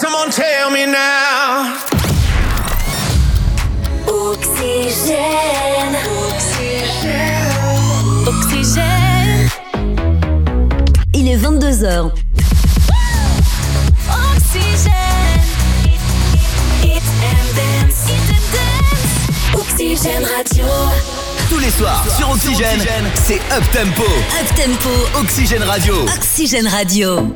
someone tell me now. Oxygène. Oxygène. Il est 22h. Oxygène. Hit and dance. Oxygène Radio. Tous les soirs sur Oxygène, c'est Up Tempo. Up Tempo. Oxygène Radio. Oxygène Radio.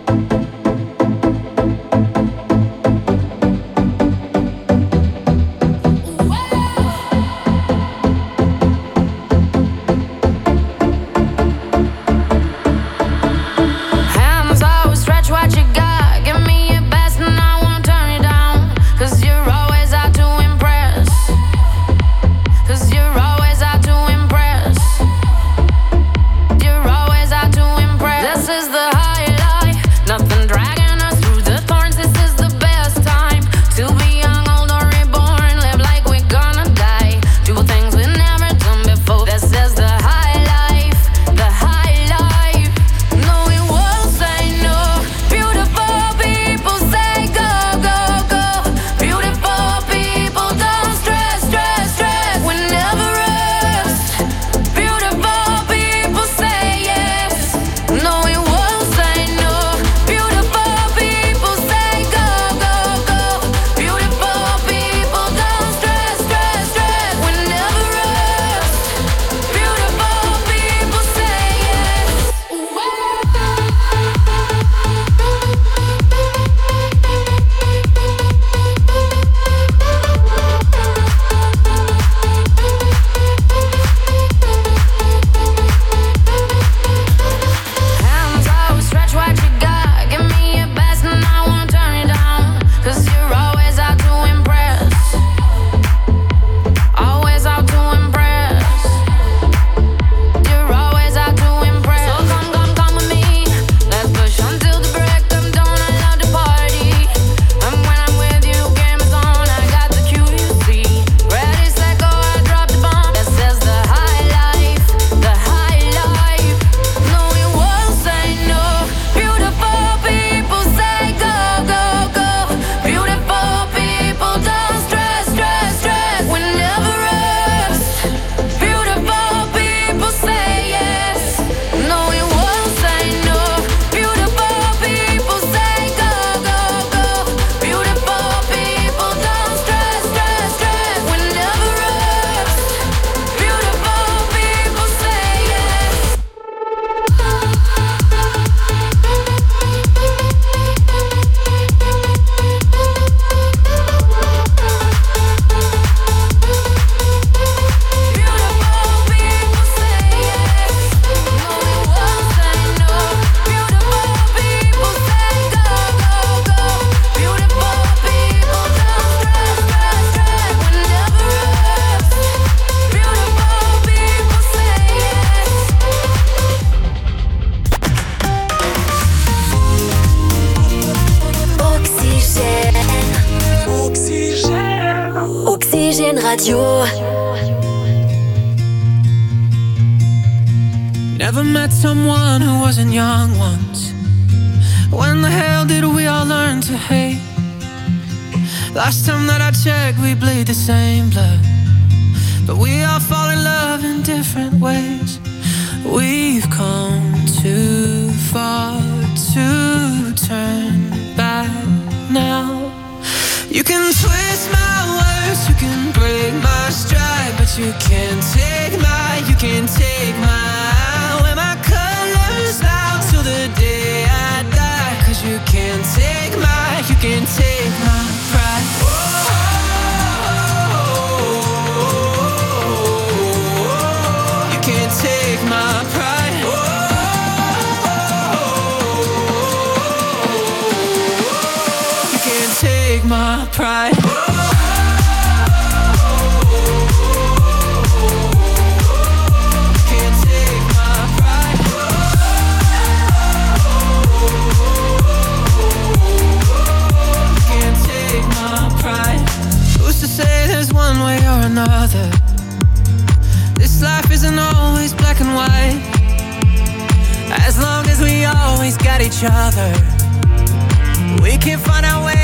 Radio. Never met someone who wasn't young once. When the hell did we all learn to hate? Last time that I checked, we bleed the same blood, but we all fall in love in different ways. We've come too far to turn back now. You can twist my words, you can break my stride, but you can't take my wear my colors out till the day I die. 'Cause you can't take my pride. You can't take my pride. You can't take my pride. Say there's one way or another. This life isn't always black and white. As long as we always got each other, we can find our way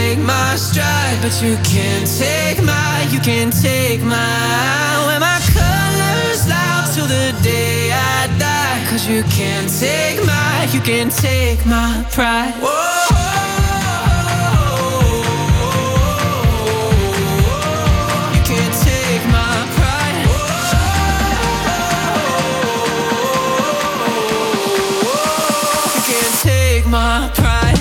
break my stride, but you can't take my when my colors loud till the day I die. 'Cause you can't take my pride. Whoa. You can't take my pride. You can't take my pride.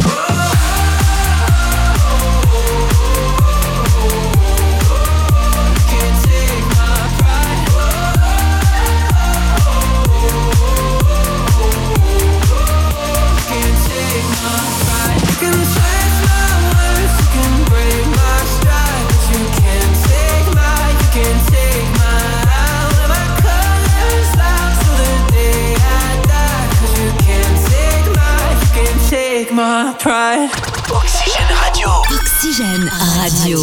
My pride. Oxygène Radio. Oxygène Radio.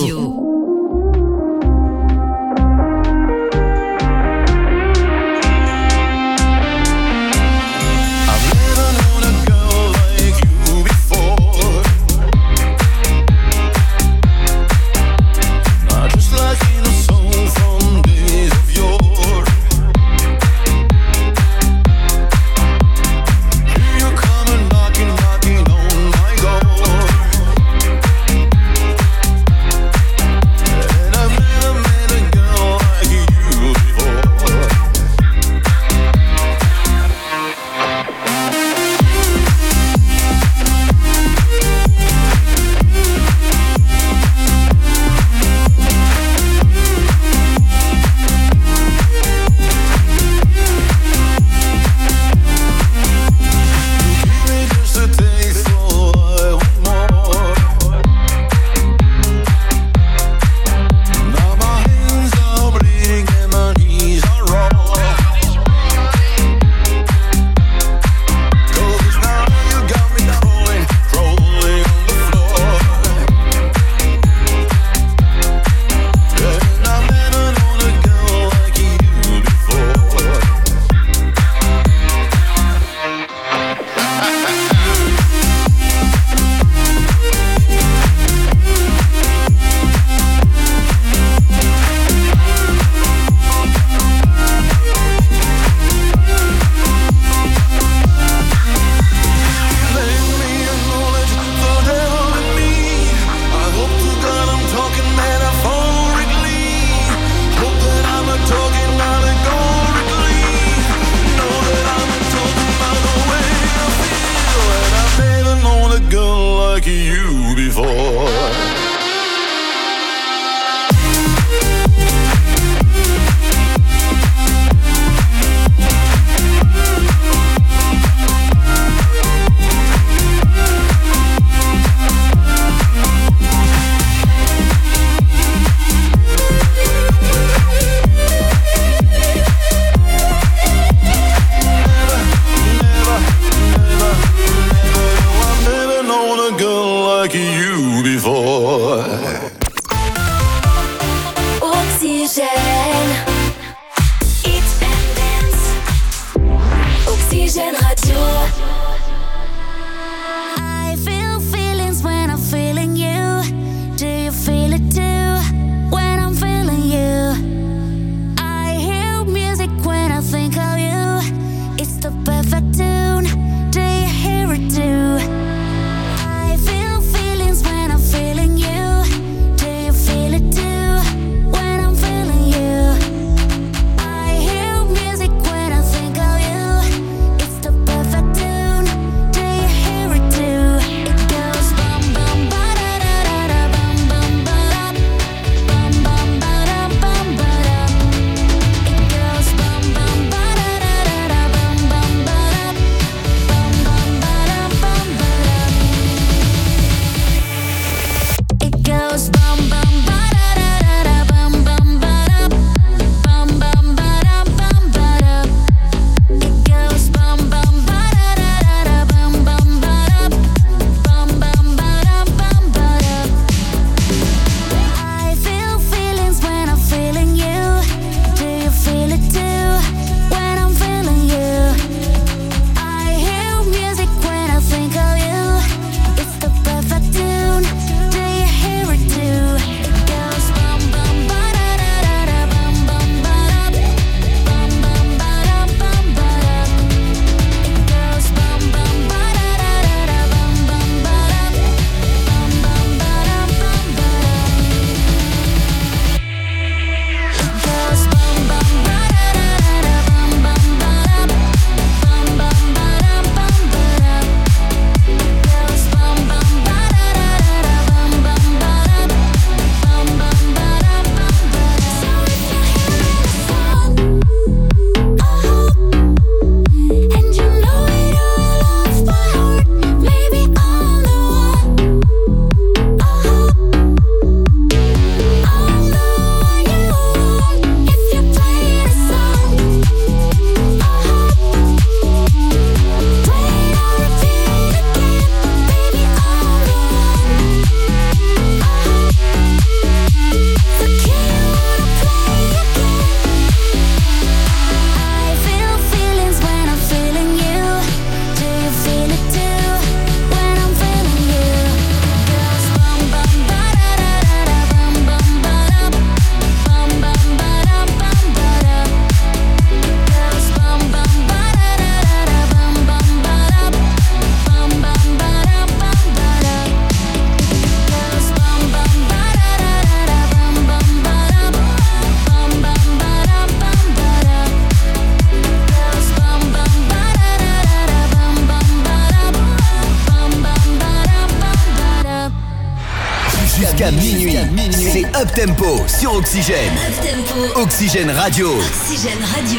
minuit. C'est Up Tempo sur Oxygène. Up Tempo. Oxygène Radio. Oxygène Radio.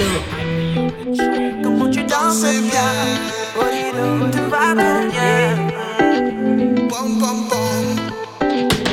Comment tu danses bien. Tout va bien. Bom, bom, bom.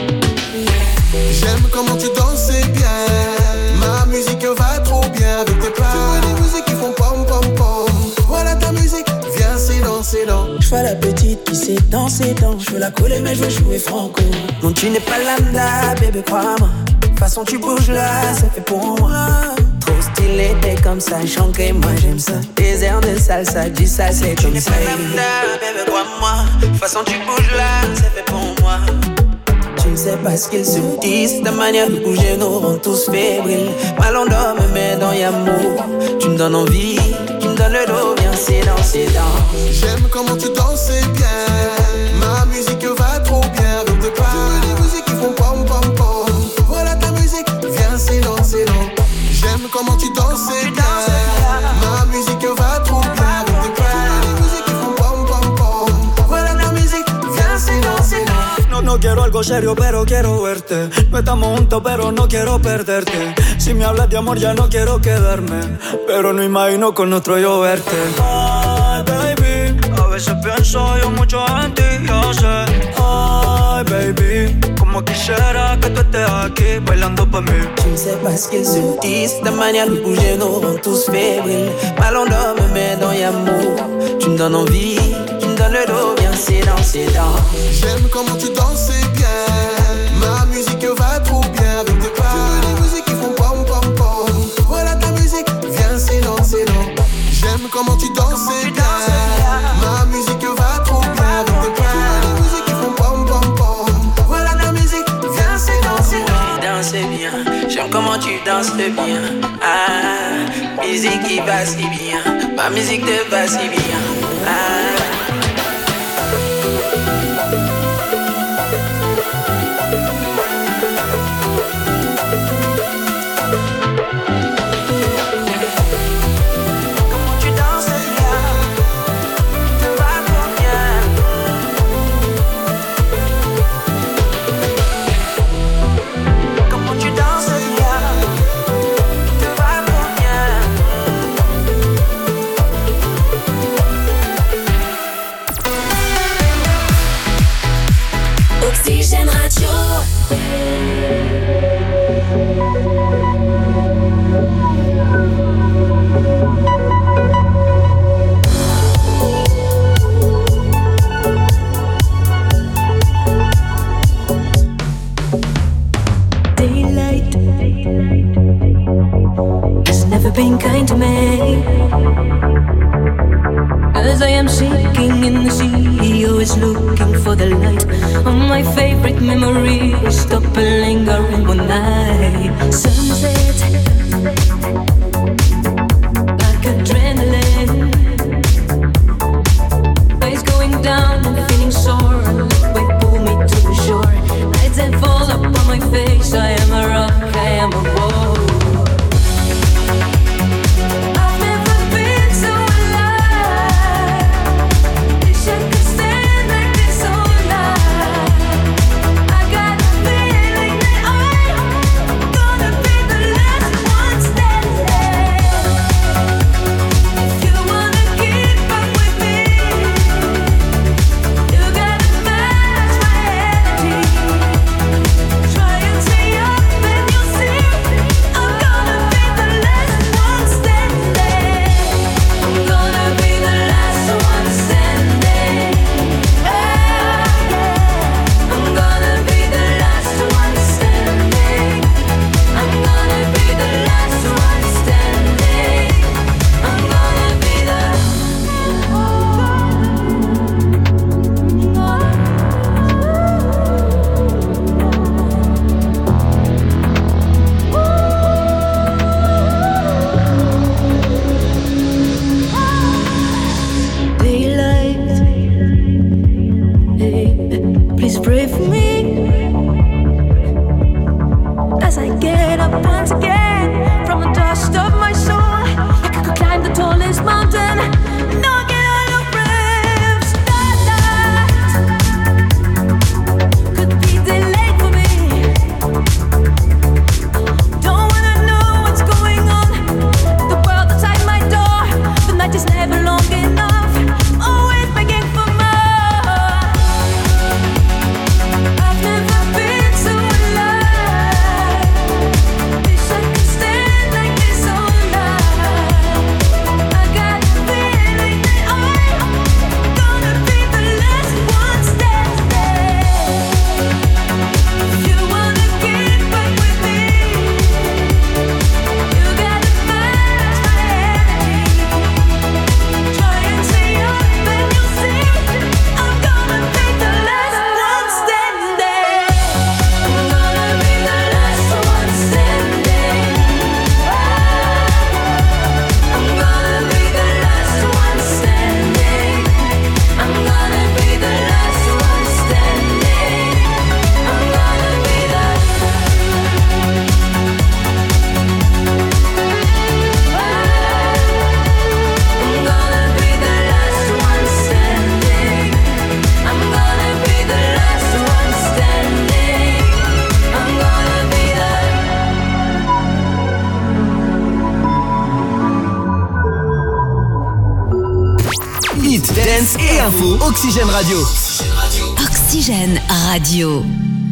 J'aime comment tu danses bien. Ma musique va trop bien avec tes pas. Tu veux des musiques qui font pom pom pom. Voilà ta musique, viens c'est dans. Je vois la petite qui sait danser dans. Je veux la coller mais je veux jouer franco. Non tu n'es pas lambda bébé crois-moi. De toute façon tu bouges là, ça fait pour moi. Trop stylé, t'es comme ça, chanqué, moi j'aime ça. Des airs de salsa, du ça c'est comme ça. Tu n'es pas lambda bébé crois-moi. De toute façon tu bouges là, ça fait pour moi. Tu ne sais pas ce qu'ils se disent. Ta manière de bouger nous rend tous fébriles. Mal on dort, me met dans l'amour. Tu me donnes envie, tu me donnes le dos. Viens, c'est dans. J'aime comment tu danses bien. Ma musique va trop bien avec tes pas. Tu veux des musiques qui font pom pom pom. Voilà ta musique, viens, c'est dans. J'aime comment tu danses bien. Ma musique va trop bien avec tes pas. Tu veux des musiques qui font pom pom pom. Voilà ta musique, viens, c'est dans. No quiero algo serio, pero quiero verte. No estamos juntos, pero no quiero perderte. Si me hablas de amor, ya no quiero quedarme. Pero no imagino con nuestro yo verte. Ay, baby, a veces pienso yo mucho en ti, yo sé. Ay, baby, como quisiera que tú estés aquí bailando pa' mí. Tu ne sais pas ce qu'ils se disent. Ta manière de bouger nous rend tous fébriles. Mal on dort, me met dans l'amour. Tu me donnes envie, tu me donnes le dos. Viens, c'est dans. J'aime comment tu danses bien. Ma musique va trop bien avec tes pas. Tu veux des musiques qui font pom pom pom. Voilà ta musique, viens c'est dans. J'aime comment tu danses bien. Ma musique va trop bien avec tes pas. Tu veux des musiques qui font pom pom pom. Voilà ta musique, viens c'est dans. Tu danses bien, j'aime comment tu danses bien. Ah, musique qui va si bien. Ma musique te va si bien. Ah. Oxygène Radio. Daylight has never been kind to me. As I am sinking in the sea, always looking for the light. All my favorite memories stop and lingering one night. Sunset, like adrenaline. Waves going down, I'm feeling sore. Wait, pull me to the shore. Lights that fall upon my face. I am a rock, I am a wall. Try and stay up and you'll see Info, Oxygène Radio. Oxygène Radio.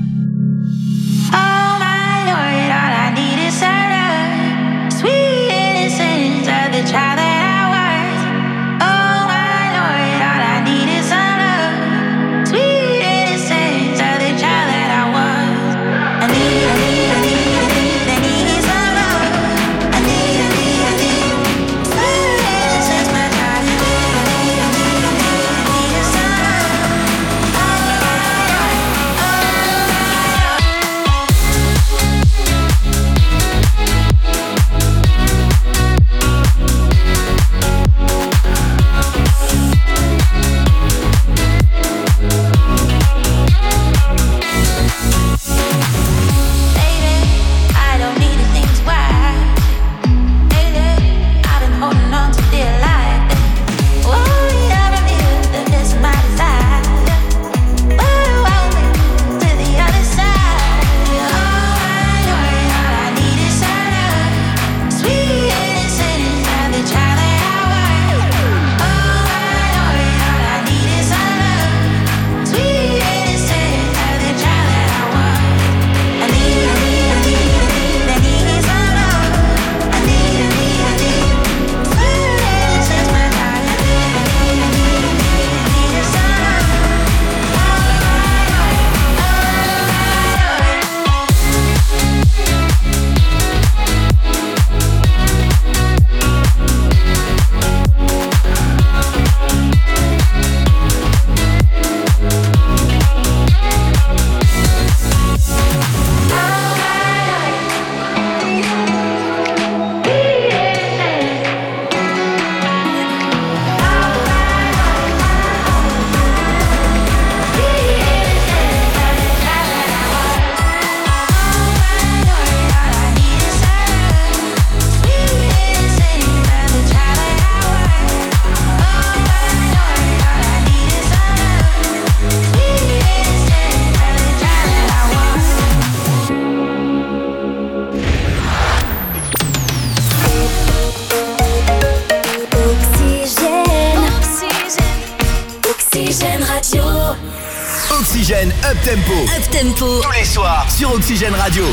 Oxygène Up Tempo. Up Tempo. Tous les soirs sur Oxygène Radio.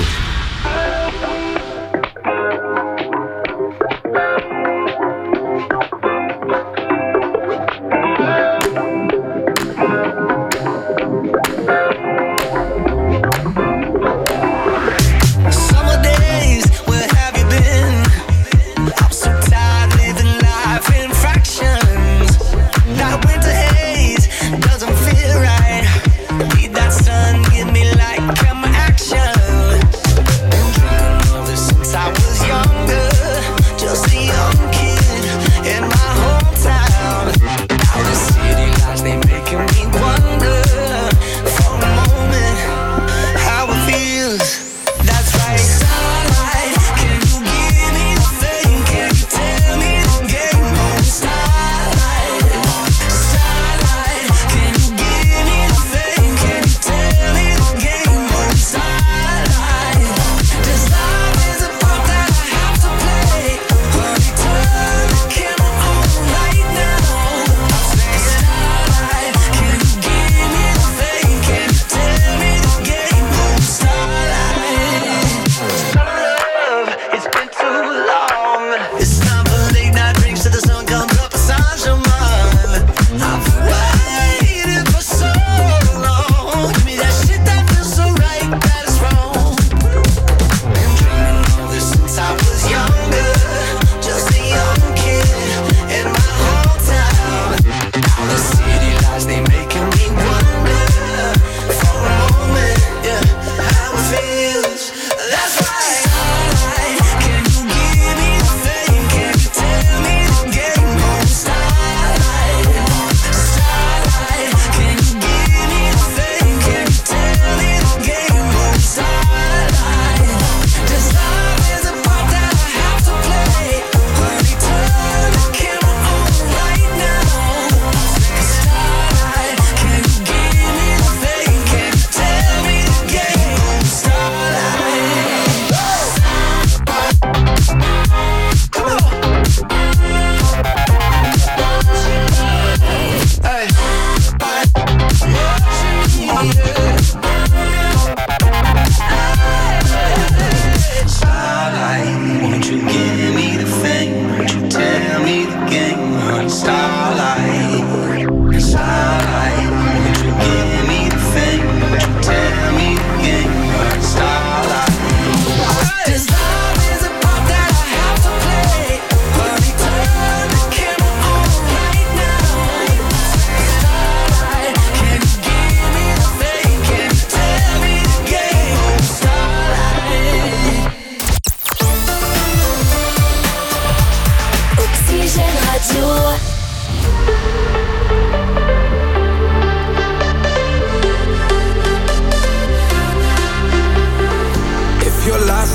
Give me like camera action. Been drinking all this since I was young.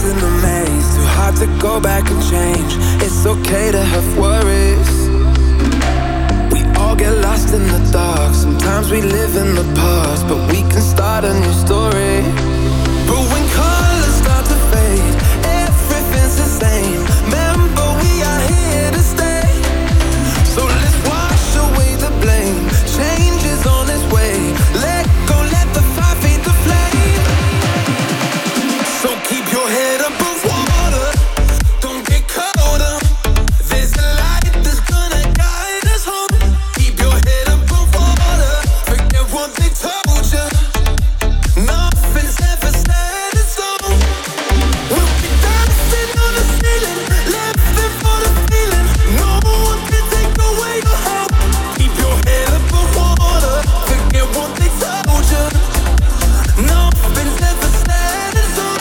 in the maze, too hard to go back and change. It's okay to have worries. We all get lost in the dark. Sometimes we live in the past, but we can start a new story. But when colors start to fade, everything's the same. Remember, we are here to stay. So let's wash away the blame. Change is on its way. Let go, let the fire feed the flame. So keep your head above water. Don't get caught up. There's a light that's gonna guide us home. Keep your head above water. Forget what they told you. Nothing's ever set in stone. We'll be dancing on the ceiling, living for the feeling. No one can take away your hope. Keep your head above water. Forget what they told you. Nothing's ever set in stone.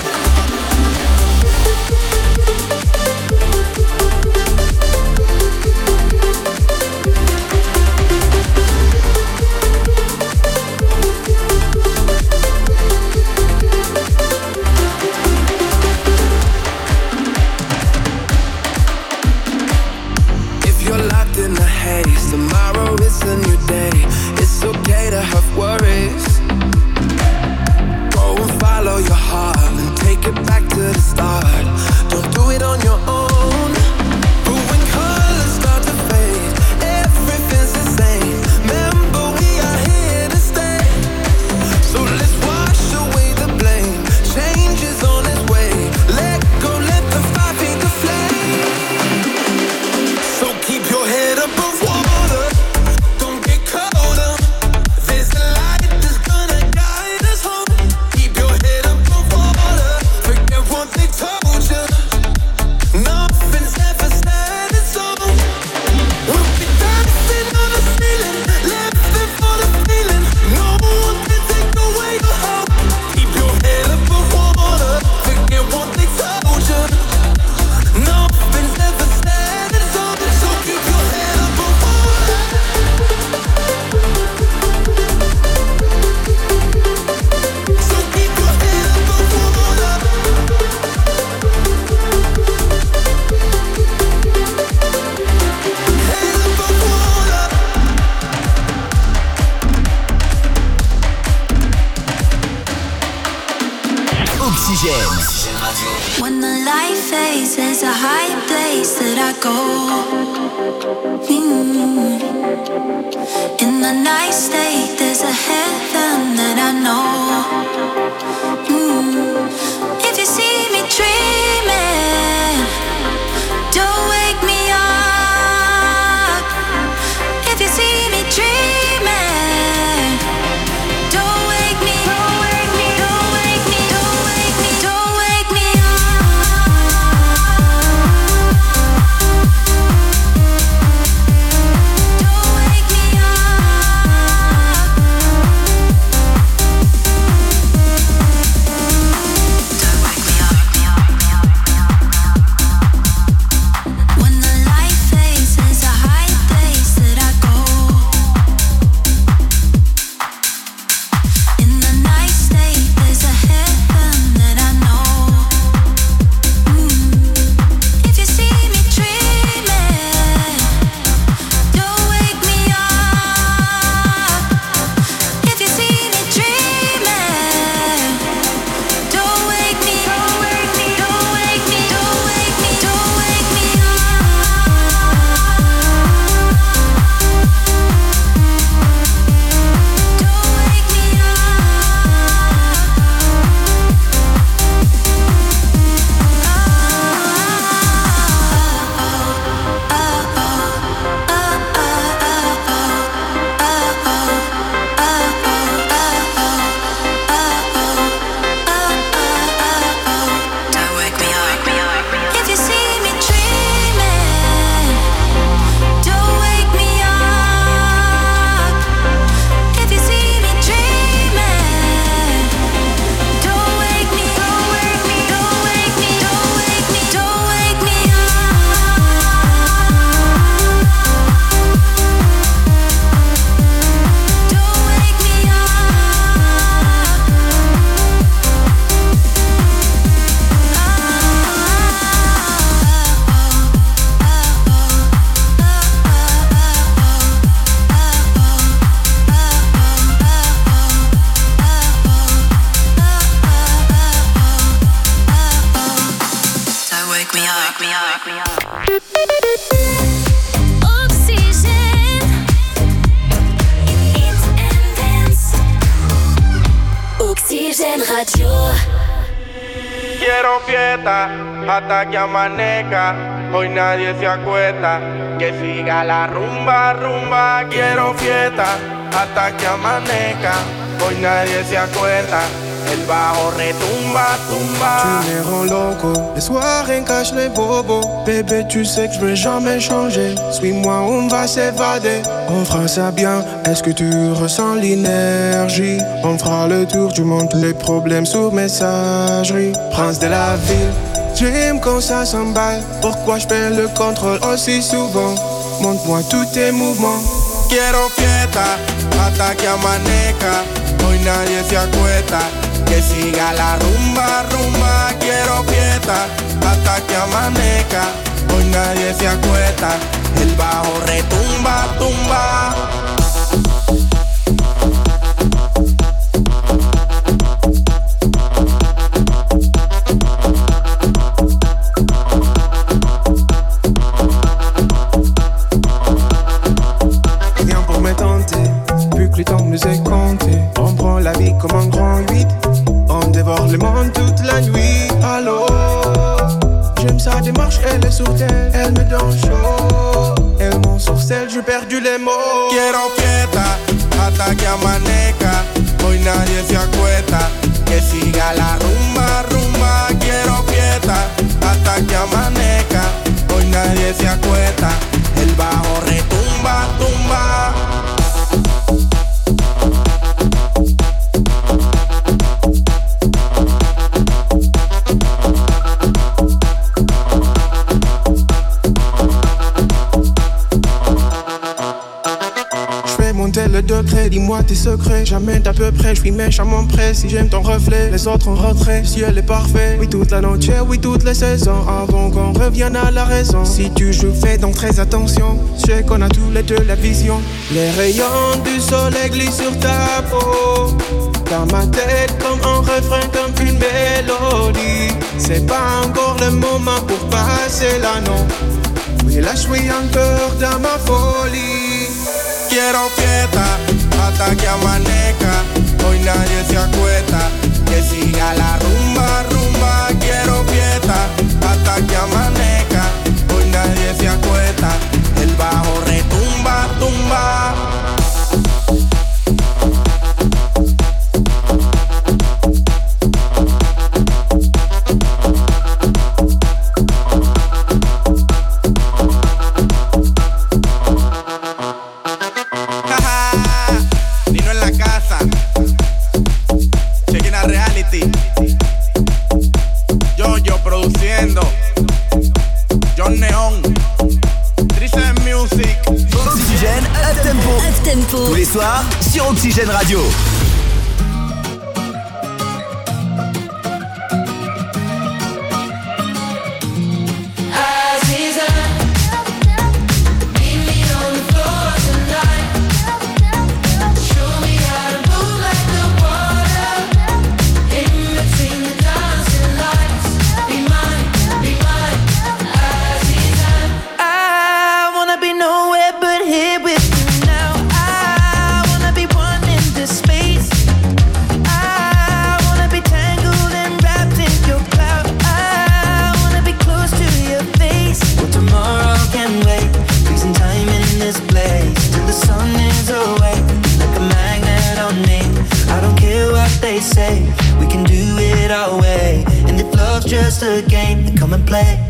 If you're locked in the haze, tomorrow is a new day. It's okay to have worries. Go and follow your heart and take it back to the start. Don't do it on your own. But when colors start to fade, everything's the same. Remember, we are here to stay. So let's wash away the blame. Change is on its way. Let go, let the fire feed the flame. So keep your head above water. Don't get caught up. There's a light that's gonna guide us home. Keep your head above water. Forget what they told you. Nothing's ever set in stone. We'll be dancing on the ceiling, living for the feeling. No one can take away your hope. Keep your head above water. Forget what they told you. Nothing's ever set in stone. So keep your head above water. So keep your head above water. Head above water. Oxygène. When the light fades, there's a higher place that I go. In the night state, there's a heaven that I know. If you see me dreaming, don't wake me up. If you see me dreaming, don't wake me, don't wake me, don't wake me, don't wake me, don't wake me Don't wake me up. Quiero fiesta hasta que amanezca. Hoy nadie se acuesta. Que siga la rumba, rumba. Quiero fiesta hasta que amanezca. Hoy nadie se acuesta. El bajo retumba, tumba. Tu me rends loco. Les soirées cachent les bobos. Bébé, tu sais que je vais jamais changer. Suis-moi, on va s'évader. On fera ça bien. Est-ce que tu ressens l'énergie? On fera le tour du monde. Les problèmes sur messagerie. Prince de la ville. J'aime quand ça s'emballe. Pourquoi je perds le contrôle aussi souvent? Montre-moi tous tes mouvements. Quiero fiesta hasta que amanezca. Hoy nadie se acuesta. Que siga la rumba, rumba. Quiero fiesta hasta que amanezca. Hoy nadie se acuesta. El bajo retumba, tumba. Rien pour me tenter, vu que le temps nous est compté. On prend la vie comme un grand 8. On dévore le monde toute la nuit. Allô, j'aime sa démarche, elle est sur terre. Elle me donne chaud. Elle m'ensorcelle, j'ai perdu les mots. Quiero fiesta hasta que amanezca. Hoy nadie se acuesta. Que siga la rumba, rumba. Quiero fiesta hasta que amanezca. Hoy nadie se acuesta. El bajo retumba, tumba. Le degré, dis-moi tes secrets. Jamais d'à peu près, je suis méchamment prêt. Si j'aime ton reflet, les autres en retrait. Si elle est parfait, oui toute la noche, oui toutes les saisons. Avant qu'on revienne à la raison. Si tu joues, fais donc très attention. Je sais qu'on a tous les deux la vision. Les rayons du soleil glissent sur ta peau. Dans ma tête comme un refrain, comme une mélodie. C'est pas encore le moment pour passer là, non. Oui là je suis encore dans ma folie. Quiero fiesta hasta que amanezca. Hoy nadie se acuesta. Que siga la rumba, rumba. Quiero fiesta hasta que amanezca. Hoy nadie se acuesta. El bajo retumba, tumba. Tous les soirs sur Oxygène Radio. Just a game, then come and play.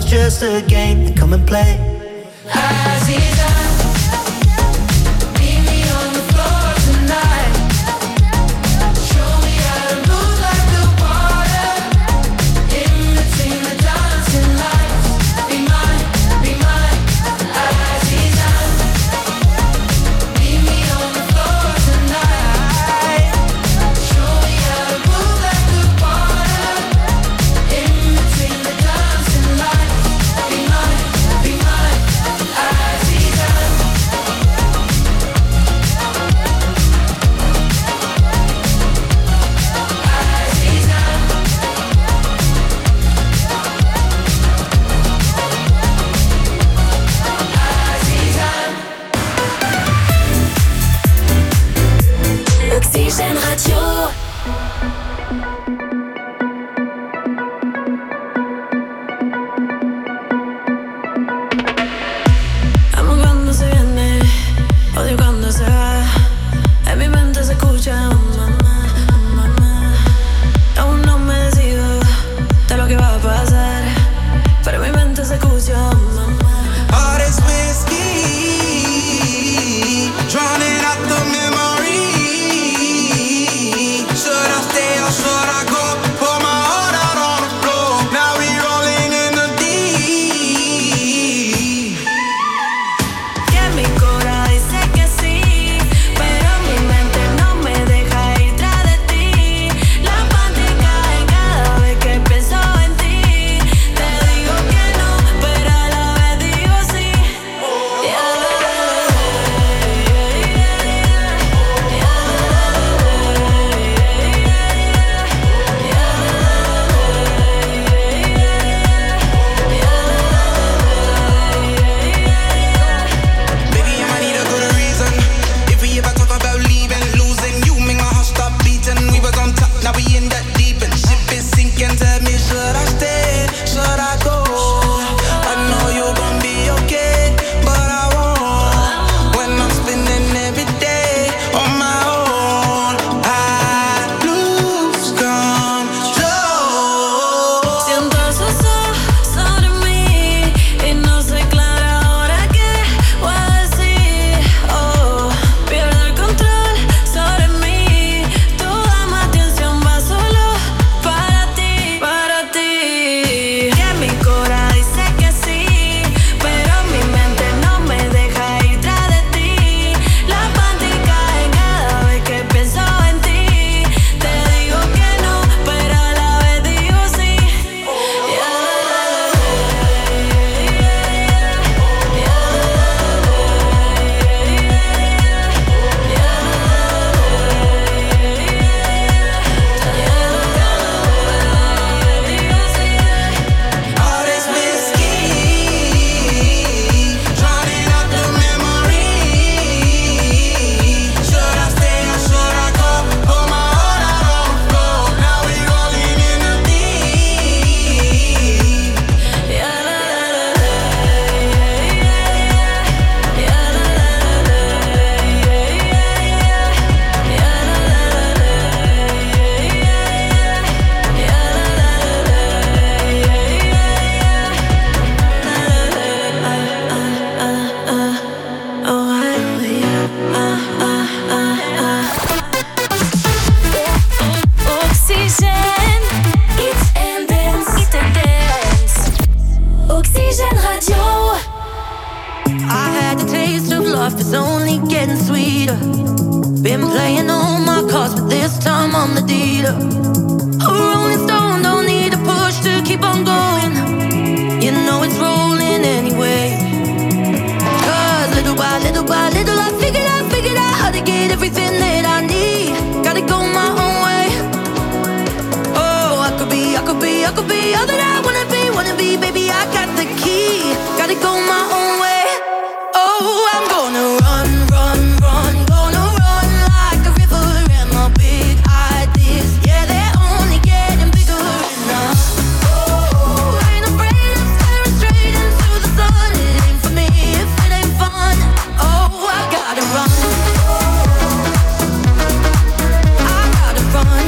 just a game, come and play.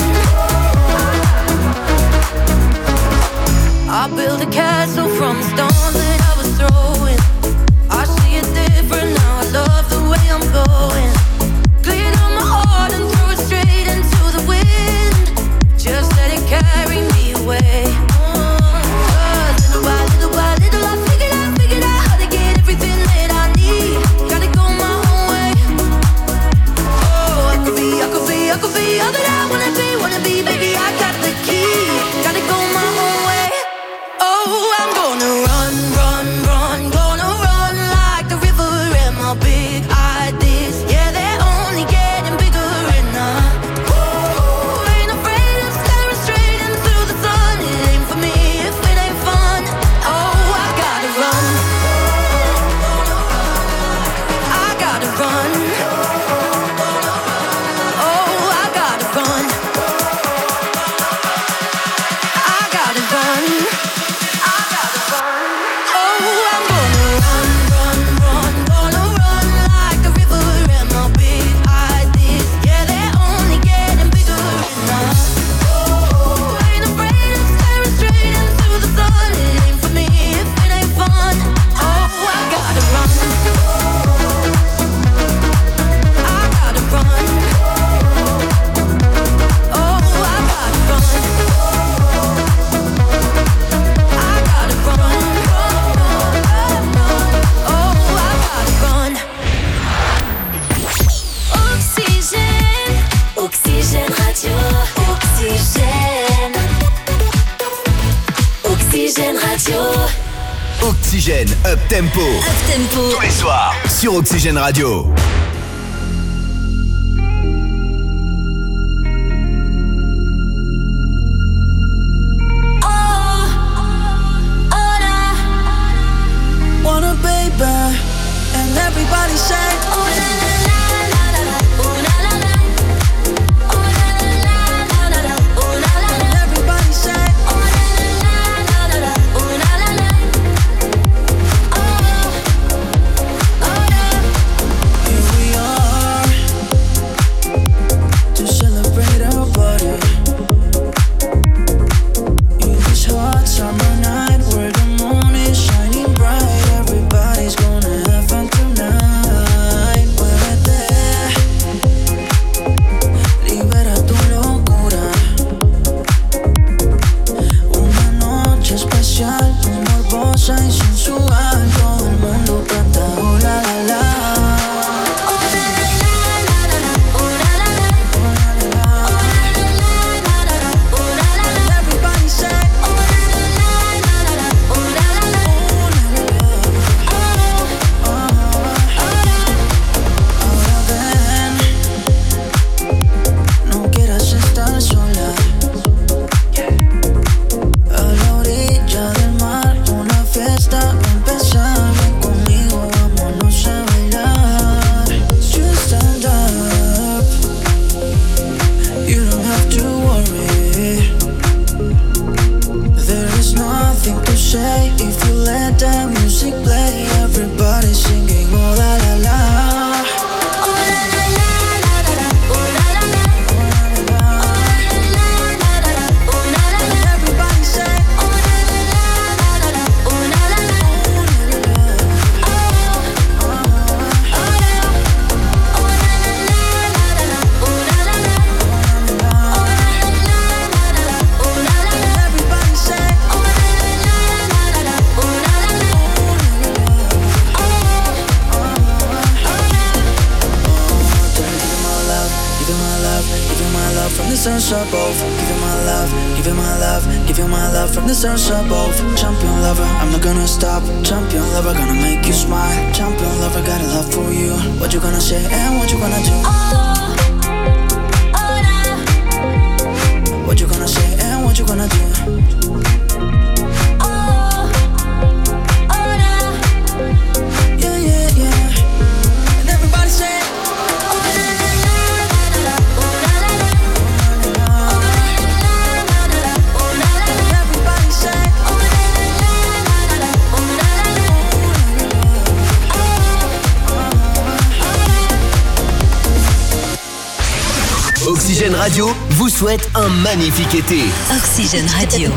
build a castle from stone. Radio. Oxygène Up Tempo. Up Tempo. Tous les soirs sur Oxygène Radio. Wanna baby, and everybody say, oh la la la la la, oh la la la, oh la la la la la, oh la la la. Everybody say, oh la la la la la, oh la la la, oh oh yeah. Here we are to celebrate our body in this hot summer night where the moon is shining bright. Everybody's gonna have fun tonight. Muévete, libera tu locura. Una noche especial, morbosa y sensual. Todo el mundo canta oh la la la. Oh la la la la, oh la la la, oh la la la la, oh la la la. Everybody say oh la la la la, oh la la la, oh la la la. Ahora ven, no quieras estar sola. A la orilla del mar, una fiesta va a empezar. Ven conmigo, vámonos a bailar. Just stand up, you don't have to worry. There is nothing to say if you let the music play. Everybody singing oh la la la. Oh la la la la la, oh la la la, oh la la la la, oh la la la. Everybody say oh la la la la, oh la la la, oh la la la. Oh oh yeah. Oh la la la la, oh la la la, oh la la la, oh la la la. Everybody say oh la la la la, oh la la la, oh la la la. Give you my love, give you my love from the stars above. Give you my love, give you my love, give you my love from the stars above. Champion lover, I'm not gonna stop. Champion lover, gonna make you smile. Champion lover, got a love for you. What you gonna say and what you gonna do? Oh, oh, nah. What you gonna say and what you gonna do? Oh, oh, nah. Yeah, yeah, yeah. And everybody say Oxygène Radio vous souhaite un magnifique été. Oxygène Radio.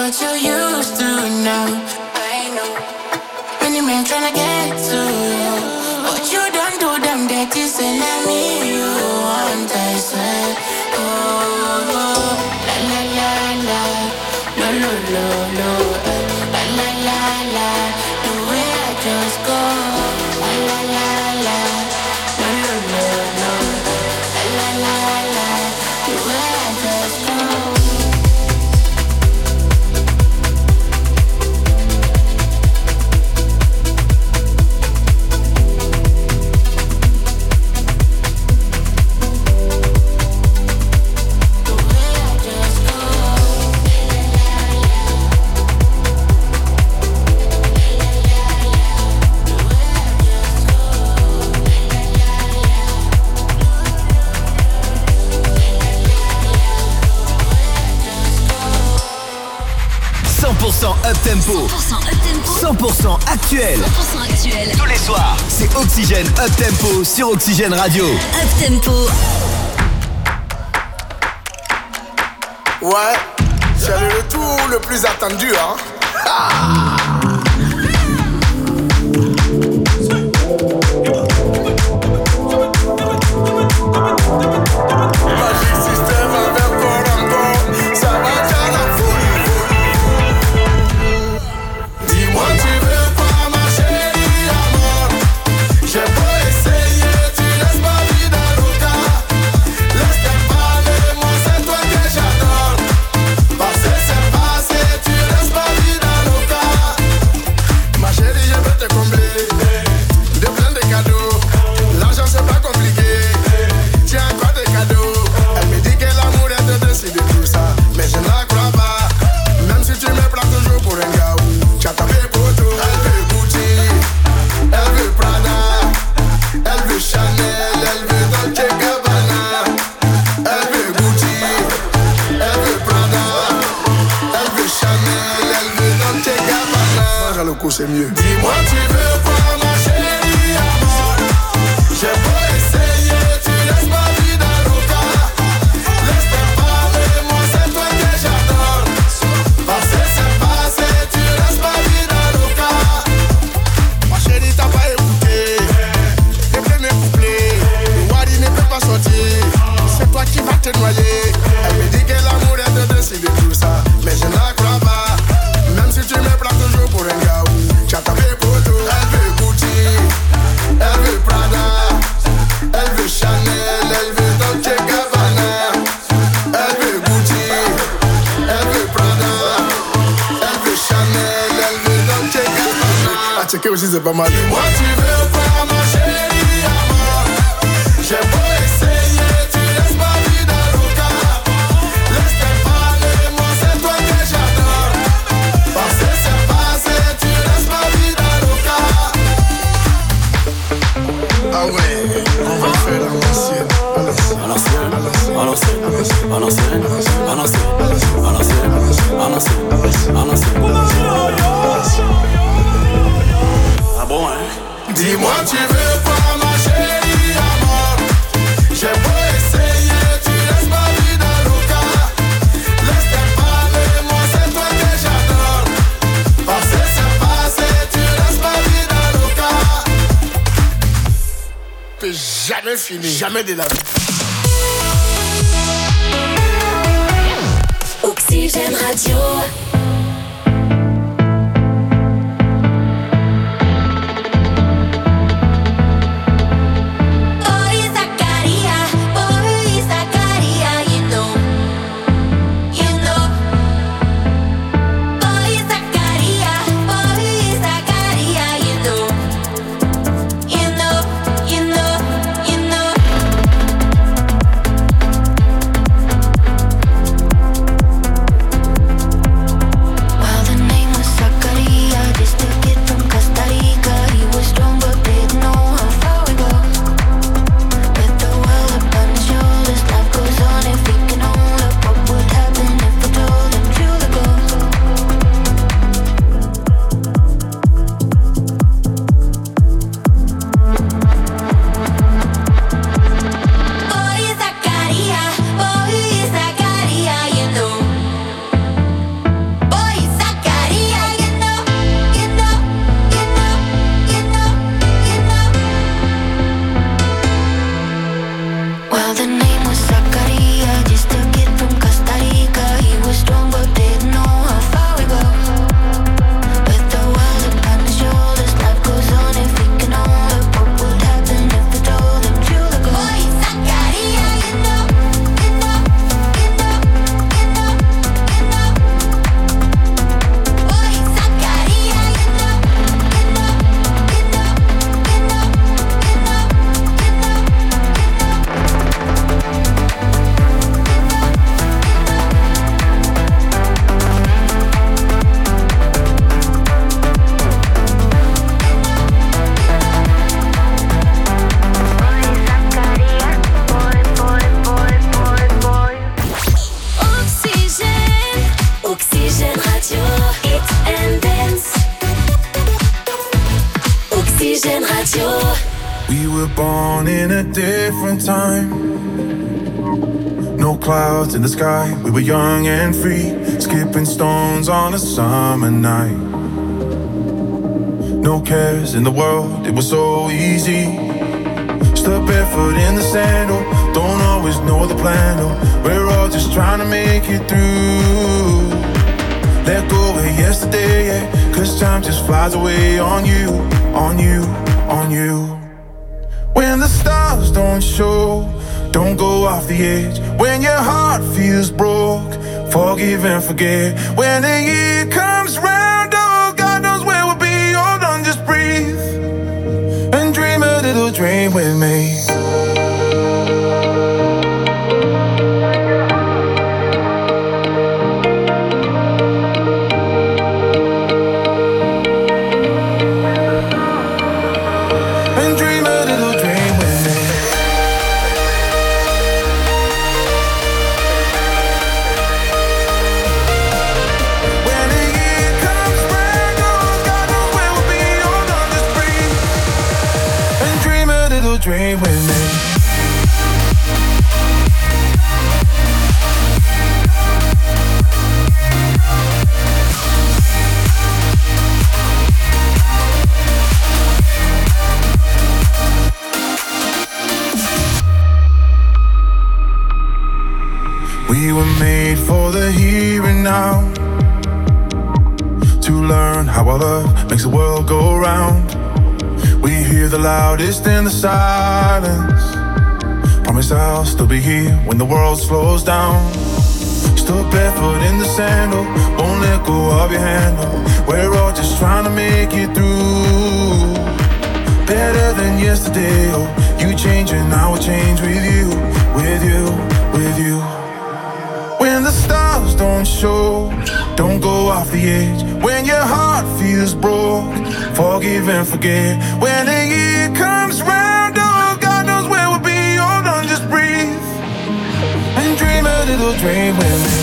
what you used to know. I know. Many men tryna get to you, but you don't do them dirty. Say let me you want, I say. Oh, oh, la la la la, lo lo lo lo, la la la la. The way I just go, la la la la, lo lo lo lo, la la la la. The way I just go. 100% up-tempo. 100% actuel. Tous les soirs, c'est Oxygène Up-tempo sur Oxygène Radio. Up-tempo. Ouais, c'est le retour le plus attendu, hein. Magic System avec Corango, ça va faire la folie. Dis-moi tu veux quoi ma chérie amor. J'ai beau essayer, tu laisses ma vie dans le cas. Laisse-moi parler, moi c'est toi que j'adore. Passé c'est passé, tu laisses ma vie dans le cas. Ma chérie je veux te combler de plein de cadeaux. L'argent c'est pas compliqué. Tiens quoi de cadeaux. Elle me dit que l'amour est de décider tout ça, mais je ne la crois pas. Même si tu me prends toujours pour un gars, tu as tapé pour tout. Elle veut Gucci, elle veut Prada, elle veut Chanel, elle veut Dolce Gabbana. Elle veut Gucci, elle veut Prada, elle veut Chanel, elle veut Dolce Gabbana. Mange le coup c'est mieux. Dis-moi tu veux quoi ma chérie amor. J'ai beau essayer, tu laisses ma vie dans le cas. Laisse-moi parler, moi c'est toi que j'adore. Passé c'est passé, tu laisses ma vie dans le cas. Ma chérie t'as pas écouté les premiers couplets. Le Wadi ne peut pas sortir, c'est toi qui vas te noyer. Elle me dit que l'amour est de décider tout ça, mais je ne la crois pas. Même si tu me prends toujours pour un gars, tu as tapé pour tout. Elle veut Gucci, elle veut Prada, elle veut Chanel, elle veut Dolce Gabbana. Elle veut Gucci, elle veut Prada, elle veut Chanel, elle veut Dolce Gabbana. À checker aussi c'est pas mal. Moi tu veux quoi ma chérie amor. J'ai beau essayer, tu laisses ma vie dans le cas. Laisse-moi parler, moi c'est toi que j'adore. Passé c'est passé, tu laisses ma vie dans le cas. Ah ouais, on va faire à l'ancienne. À l'ancienne, à l'ancienne, à l'ancienne, à l'ancienne, à l'ancienne, à l'ancienne, à l'ancienne. Ah bon hein. Dis-moi tu veux quoi ma chérie amor. J'ai beau essayer, tu laisses ma vie dans le cas. Laisse-moi parler, moi c'est toi que j'adore. Passé c'est passé, tu laisses ma vie dans le cas. T'es jamais fini, jamais de la vie. Oxygène Radio. Radio. We were born in a different time. No clouds in the sky. We were young and free, skipping stones on a summer night. No cares in the world, it was so easy. Step barefoot in the sand, oh, don't always know the plan, oh. We're all just trying to make it through. Let go of yesterday, yeah, 'cause time just flies away on you, on you, on you. When the stars don't show, don't go off the edge. When your heart feels broke, forgive and forget. When the year comes round, oh, God knows where we'll be. Hold on, just breathe and dream a little dream with me. Dream with me. We were made for the here and now, to learn how our love makes the world go round. We hear the loudest in the silence. Promise I'll still be here when the world slows down. Stood barefoot in the sand, oh, won't let go of your hand, oh. We're all just trying to make it through. Better than yesterday, oh. You change and I will change with you, with you, with you. When the stars don't show, don't go off the edge. When your heart feels broke, forgive and forget. When the year comes round, oh, God knows where we'll be. Hold on, just breathe and dream a little dream with me.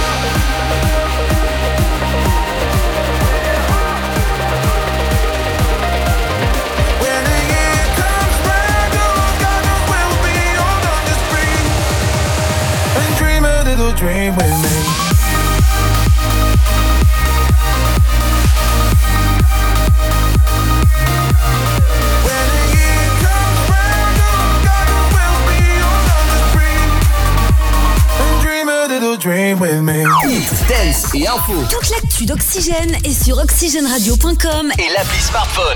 When the year comes round, oh, God knows where we'll be. Hold on, just breathe and dream a little dream with me. Dream with me. Hit, dance et info. Toute l'actu d'Oxygène est sur oxygèneradio.com et l'appli smartphone.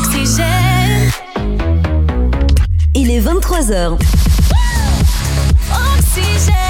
Oxygène. Il est 23h. Oxygène.